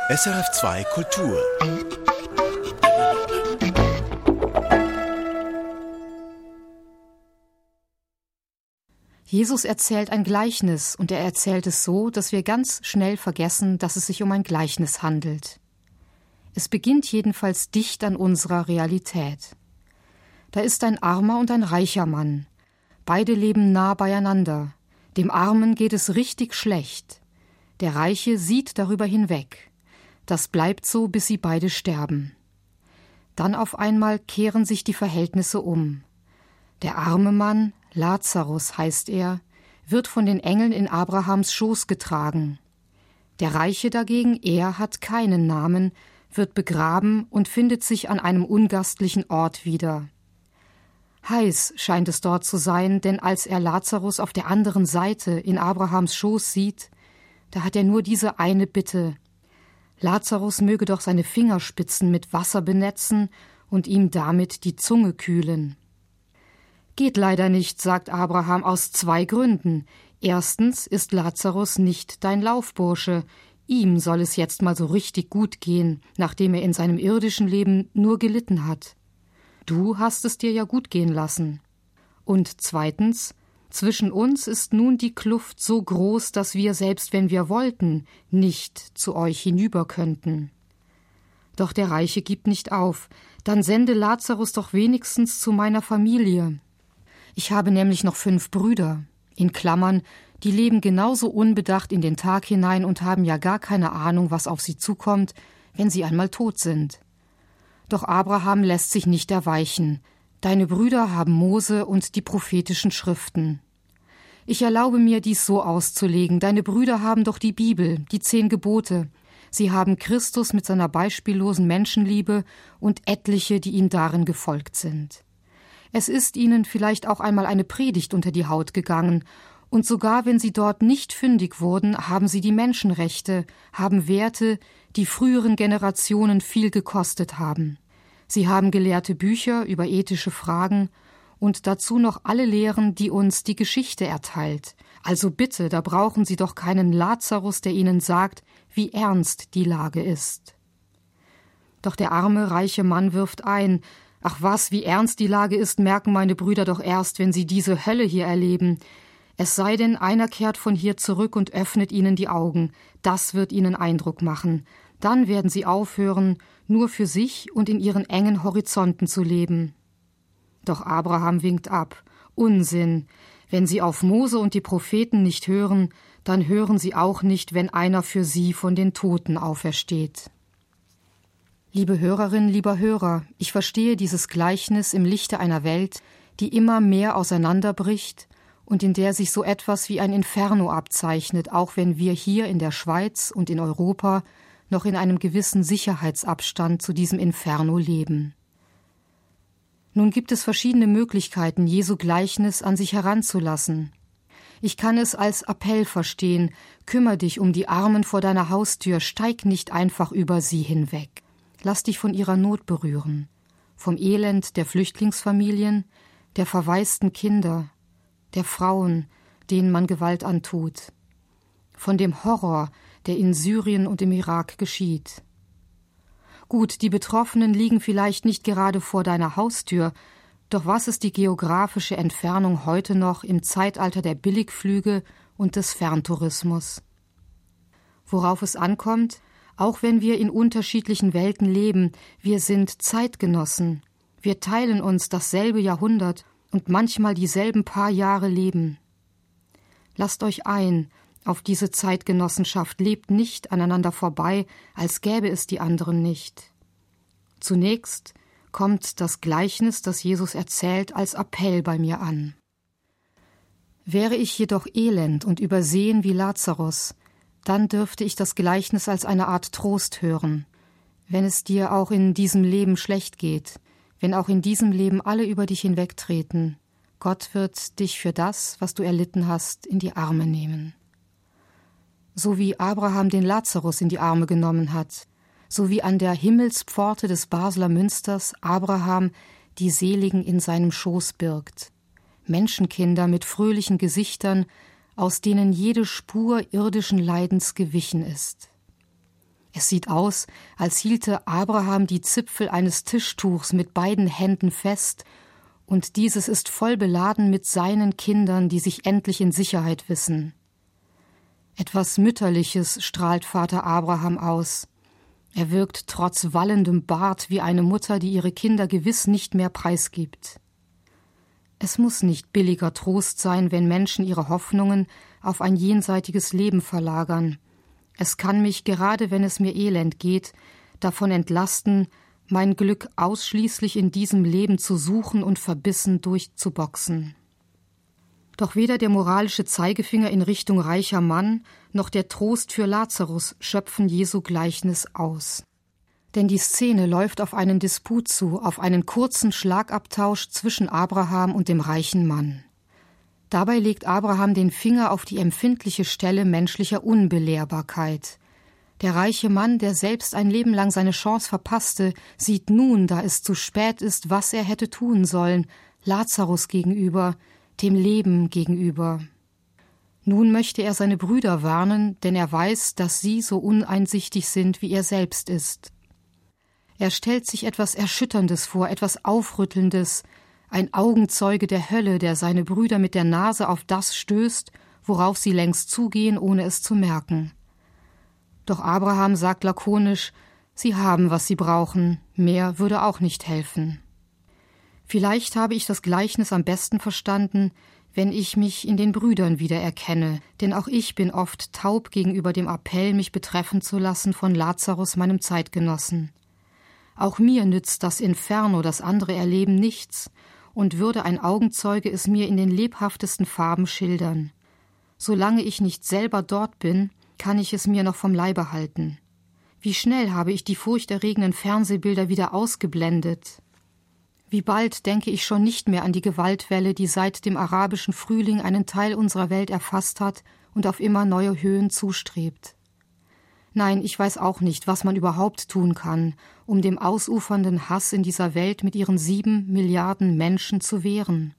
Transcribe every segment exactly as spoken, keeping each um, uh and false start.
S R F zwei Kultur. Jesus erzählt ein Gleichnis und er erzählt es so, dass wir ganz schnell vergessen, dass es sich um ein Gleichnis handelt. Es beginnt jedenfalls dicht an unserer Realität. Da ist ein armer und ein reicher Mann. Beide leben nah beieinander. Dem Armen geht es richtig schlecht. Der Reiche sieht darüber hinweg. Das bleibt so, bis sie beide sterben. Dann auf einmal kehren sich die Verhältnisse um. Der arme Mann, Lazarus heißt er, wird von den Engeln in Abrahams Schoß getragen. Der Reiche dagegen, er hat keinen Namen, wird begraben und findet sich an einem ungastlichen Ort wieder. Heiß scheint es dort zu sein, denn als er Lazarus auf der anderen Seite in Abrahams Schoß sieht, da hat er nur diese eine Bitte: Lazarus möge doch seine Fingerspitzen mit Wasser benetzen und ihm damit die Zunge kühlen. Geht leider nicht, sagt Abraham, aus zwei Gründen. Erstens ist Lazarus nicht dein Laufbursche. Ihm soll es jetzt mal so richtig gut gehen, nachdem er in seinem irdischen Leben nur gelitten hat. Du hast es dir ja gut gehen lassen. Und zweitens, zwischen uns ist nun die Kluft so groß, dass wir, selbst wenn wir wollten, nicht zu euch hinüber könnten. Doch der Reiche gibt nicht auf. Dann sende Lazarus doch wenigstens zu meiner Familie. Ich habe nämlich noch fünf Brüder, in Klammern, die leben genauso unbedacht in den Tag hinein und haben ja gar keine Ahnung, was auf sie zukommt, wenn sie einmal tot sind. Doch Abraham lässt sich nicht erweichen. Deine Brüder haben Mose und die prophetischen Schriften. Ich erlaube mir, dies so auszulegen. Deine Brüder haben doch die Bibel, die zehn Gebote. Sie haben Christus mit seiner beispiellosen Menschenliebe und etliche, die ihm darin gefolgt sind. Es ist ihnen vielleicht auch einmal eine Predigt unter die Haut gegangen, und sogar wenn sie dort nicht fündig wurden, haben sie die Menschenrechte, haben Werte, die früheren Generationen viel gekostet haben. Sie haben gelehrte Bücher über ethische Fragen und dazu noch alle Lehren, die uns die Geschichte erteilt. Also bitte, da brauchen Sie doch keinen Lazarus, der Ihnen sagt, wie ernst die Lage ist. Doch der arme, reiche Mann wirft ein: Ach was, wie ernst die Lage ist, merken meine Brüder doch erst, wenn sie diese Hölle hier erleben. Es sei denn, einer kehrt von hier zurück und öffnet ihnen die Augen. Das wird ihnen Eindruck machen. Dann werden sie aufhören, nur für sich und in ihren engen Horizonten zu leben. Doch Abraham winkt ab. Unsinn. Wenn sie auf Mose und die Propheten nicht hören, dann hören sie auch nicht, wenn einer für sie von den Toten aufersteht. Liebe Hörerin, lieber Hörer, ich verstehe dieses Gleichnis im Lichte einer Welt, die immer mehr auseinanderbricht und in der sich so etwas wie ein Inferno abzeichnet, auch wenn wir hier in der Schweiz und in Europa noch in einem gewissen Sicherheitsabstand zu diesem Inferno leben. Nun gibt es verschiedene Möglichkeiten, Jesu Gleichnis an sich heranzulassen. Ich kann es als Appell verstehen: Kümmer dich um die Armen vor deiner Haustür, steig nicht einfach über sie hinweg. Lass dich von ihrer Not berühren, vom Elend der Flüchtlingsfamilien, der verwaisten Kinder, der Frauen, denen man Gewalt antut, von dem Horror, der in Syrien und im Irak geschieht. Gut, die Betroffenen liegen vielleicht nicht gerade vor deiner Haustür, doch was ist die geografische Entfernung heute noch im Zeitalter der Billigflüge und des Ferntourismus? Worauf es ankommt: Auch wenn wir in unterschiedlichen Welten leben, wir sind Zeitgenossen. Wir teilen uns dasselbe Jahrhundert und manchmal dieselben paar Jahre Leben. Lasst euch ein auf diese Zeitgenossenschaft, lebt nicht aneinander vorbei, als gäbe es die anderen nicht. Zunächst kommt das Gleichnis, das Jesus erzählt, als Appell bei mir an. Wäre ich jedoch elend und übersehen wie Lazarus, dann dürfte ich das Gleichnis als eine Art Trost hören, wenn es dir auch in diesem Leben schlecht geht, wenn auch in diesem Leben alle über dich hinwegtreten. Gott wird dich für das, was du erlitten hast, in die Arme nehmen. So wie Abraham den Lazarus in die Arme genommen hat, so wie an der Himmelspforte des Basler Münsters Abraham die Seligen in seinem Schoß birgt. Menschenkinder mit fröhlichen Gesichtern, aus denen jede Spur irdischen Leidens gewichen ist. Es sieht aus, als hielte Abraham die Zipfel eines Tischtuchs mit beiden Händen fest, und dieses ist voll beladen mit seinen Kindern, die sich endlich in Sicherheit wissen. Etwas Mütterliches strahlt Vater Abraham aus. Er wirkt trotz wallendem Bart wie eine Mutter, die ihre Kinder gewiss nicht mehr preisgibt. Es muss nicht billiger Trost sein, wenn Menschen ihre Hoffnungen auf ein jenseitiges Leben verlagern. Es kann mich, gerade wenn es mir elend geht, davon entlasten, mein Glück ausschließlich in diesem Leben zu suchen und verbissen durchzuboxen. Doch weder der moralische Zeigefinger in Richtung reicher Mann noch der Trost für Lazarus schöpfen Jesu Gleichnis aus. Denn die Szene läuft auf einen Disput zu, auf einen kurzen Schlagabtausch zwischen Abraham und dem reichen Mann. Dabei legt Abraham den Finger auf die empfindliche Stelle menschlicher Unbelehrbarkeit. Der reiche Mann, der selbst ein Leben lang seine Chance verpasste, sieht nun, da es zu spät ist, was er hätte tun sollen, Lazarus gegenüber, dem Leben gegenüber. Nun möchte er seine Brüder warnen, denn er weiß, dass sie so uneinsichtig sind, wie er selbst ist. Er stellt sich etwas Erschütterndes vor, etwas Aufrüttelndes, ein Augenzeuge der Hölle, der seine Brüder mit der Nase auf das stößt, worauf sie längst zugehen, ohne es zu merken. Doch Abraham sagt lakonisch, sie haben, was sie brauchen, mehr würde auch nicht helfen. Vielleicht habe ich das Gleichnis am besten verstanden, wenn ich mich in den Brüdern wiedererkenne, denn auch ich bin oft taub gegenüber dem Appell, mich betreffen zu lassen von Lazarus, meinem Zeitgenossen. Auch mir nützt das Inferno, das andere erleben, nichts, und würde ein Augenzeuge es mir in den lebhaftesten Farben schildern. Solange ich nicht selber dort bin, kann ich es mir noch vom Leibe halten. Wie schnell habe ich die furchterregenden Fernsehbilder wieder ausgeblendet. Wie bald denke ich schon nicht mehr an die Gewaltwelle, die seit dem arabischen Frühling einen Teil unserer Welt erfasst hat und auf immer neue Höhen zustrebt. Nein, ich weiß auch nicht, was man überhaupt tun kann, um dem ausufernden Hass in dieser Welt mit ihren sieben Milliarden Menschen zu wehren.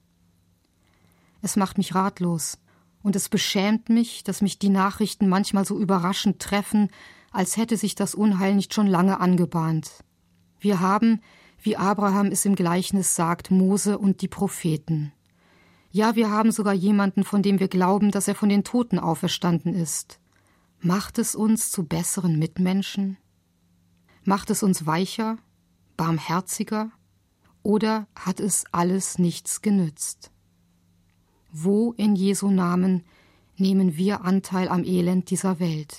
Es macht mich ratlos, und es beschämt mich, dass mich die Nachrichten manchmal so überraschend treffen, als hätte sich das Unheil nicht schon lange angebahnt. Wir haben, wie Abraham es im Gleichnis sagt, Mose und die Propheten. Ja, wir haben sogar jemanden, von dem wir glauben, dass er von den Toten auferstanden ist. Macht es uns zu besseren Mitmenschen? Macht es uns weicher, barmherziger? Oder hat es alles nichts genützt? Wo in Jesu Namen nehmen wir Anteil am Elend dieser Welt?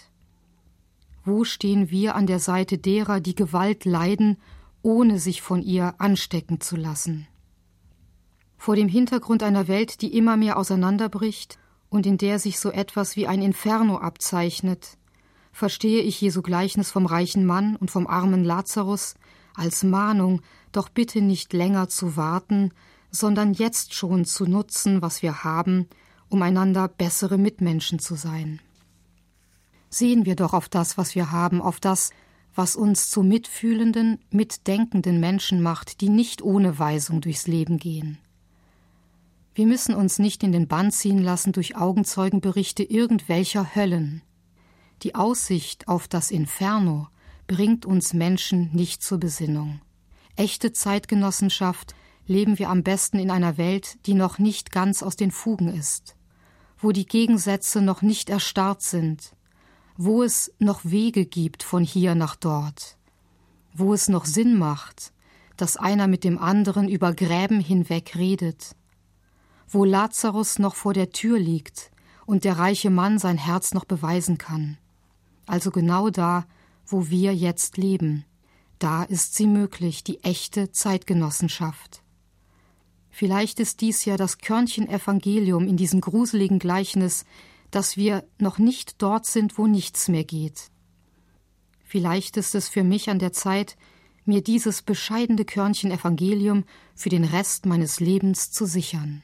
Wo stehen wir an der Seite derer, die Gewalt leiden, ohne sich von ihr anstecken zu lassen? Vor dem Hintergrund einer Welt, die immer mehr auseinanderbricht und in der sich so etwas wie ein Inferno abzeichnet, verstehe ich Jesu Gleichnis vom reichen Mann und vom armen Lazarus als Mahnung, doch bitte nicht länger zu warten, sondern jetzt schon zu nutzen, was wir haben, um einander bessere Mitmenschen zu sein. Sehen wir doch auf das, was wir haben, auf das, was uns zu mitfühlenden, mitdenkenden Menschen macht, die nicht ohne Weisung durchs Leben gehen. Wir müssen uns nicht in den Bann ziehen lassen durch Augenzeugenberichte irgendwelcher Höllen. Die Aussicht auf das Inferno bringt uns Menschen nicht zur Besinnung. Echte Zeitgenossenschaft leben wir am besten in einer Welt, die noch nicht ganz aus den Fugen ist, wo die Gegensätze noch nicht erstarrt sind, wo es noch Wege gibt von hier nach dort, wo es noch Sinn macht, dass einer mit dem anderen über Gräben hinweg redet, wo Lazarus noch vor der Tür liegt und der reiche Mann sein Herz noch beweisen kann. Also genau da, wo wir jetzt leben, da ist sie möglich, die echte Zeitgenossenschaft. Vielleicht ist dies ja das Körnchen Evangelium in diesem gruseligen Gleichnis, dass wir noch nicht dort sind, wo nichts mehr geht. Vielleicht ist es für mich an der Zeit, mir dieses bescheidene Körnchen Evangelium für den Rest meines Lebens zu sichern.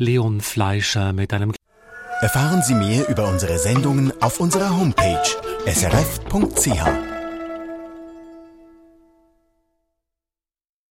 Leon Fleischer mit einem... Erfahren Sie mehr über unsere Sendungen auf unserer Homepage s r f punkt c h.